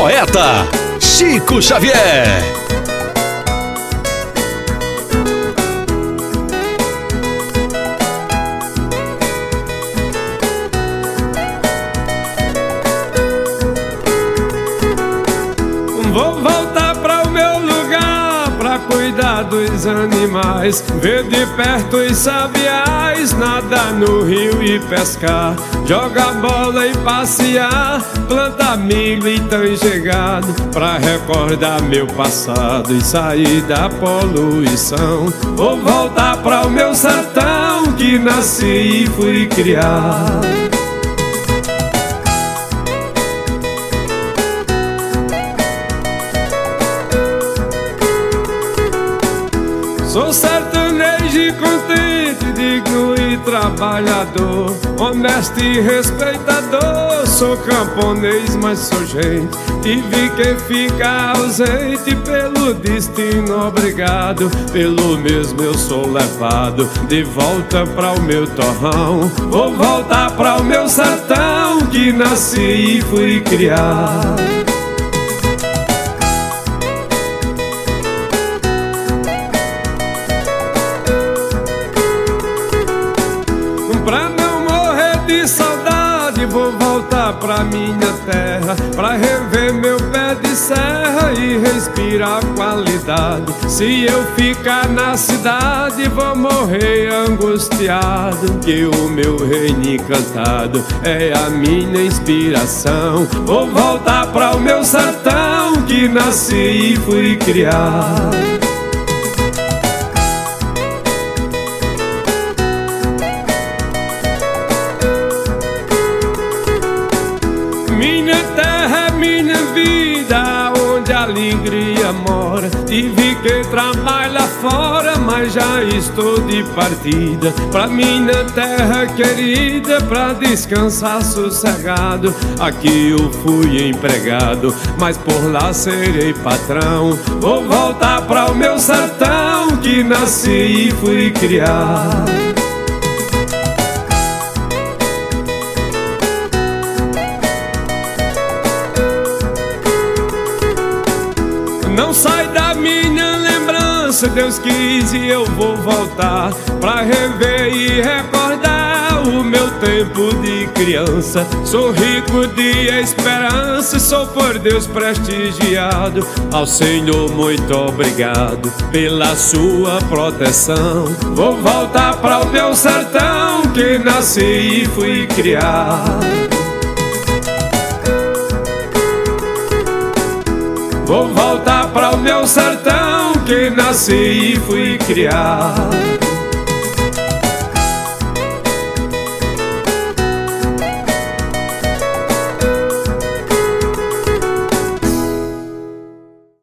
poeta Chico Xavier. Vou voltar para o meu lugar pra cuidar dos animais, ver de perto os sabiás, nadar no rio e pescar, jogar bola e passear, plantar milho e tangerado, pra recordar meu passado e sair da poluição. Vou voltar para o meu sertão que nasci e fui criar. Sou sertanejo e contente, digno e trabalhador, honesto e respeitador. Sou camponês, mas sou gente, tive que ficar ausente pelo destino, obrigado. Pelo mesmo eu sou levado de volta pra o meu torrão. Vou voltar pra o meu sertão que nasci e fui criar. Pra não morrer de saudade, vou voltar pra minha terra, pra rever meu pé de serra e respirar qualidade. Se eu ficar na cidade, vou morrer angustiado, que o meu reino encantado é a minha inspiração. Vou voltar pra o meu sertão que nasci e fui criar. Minha terra é minha vida, onde a alegria mora. Tive que trabalhar fora, mas já estou de partida pra minha terra querida, pra descansar sossegado. Aqui eu fui empregado, mas por lá serei patrão. Vou voltar pra o meu sertão que nasci e fui criar. Não sai da minha lembrança, Deus quis e eu vou voltar pra rever e recordar o meu tempo de criança. Sou rico de esperança, sou por Deus prestigiado. Ao Senhor muito obrigado pela sua proteção. Vou voltar pra o meu sertão que nasci e fui criar. Vou voltar pra o meu sertão que nasci e fui criar.